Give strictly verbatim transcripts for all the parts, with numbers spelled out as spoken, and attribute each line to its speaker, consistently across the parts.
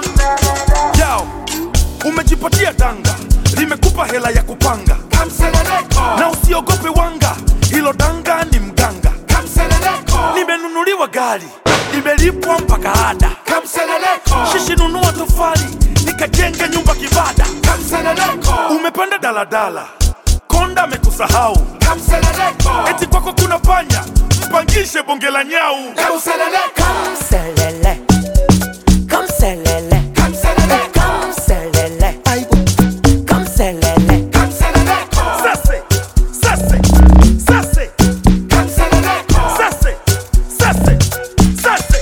Speaker 1: Yao, umejipatia danga, limekupa hela ya kupanga. Na usiogope wanga, hilo danga ni mganga. Nimenunuliwa gari, nimelipwa mpaka ada. Shishi nunua tofali, nikajenga nyumba kibada. Umepanda daladala, konda amekusahau. Eti kwako kuna panya, mpangishe bonge la nyau.
Speaker 2: Kamselele, kamselele, kamselele, kamselele, kamselele.
Speaker 1: Sase, sase, sase, sase, sase, sase.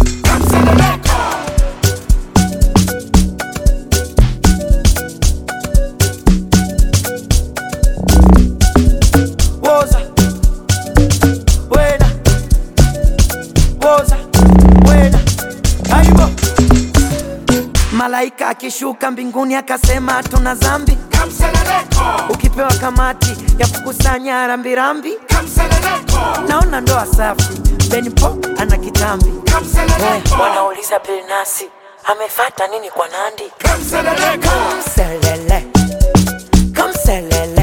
Speaker 2: Woza, wena, woza, wena, aibo. Malaika akishuka mbinguni akasema tuna zambi. Ukipewa kamati ya kukusanya rambirambi. Naona ndoa safi, Benipo ana kitambi. Wanauliza Bilnasi amefata nini kwa Nandi. Kamselele, kamselele, kamselele.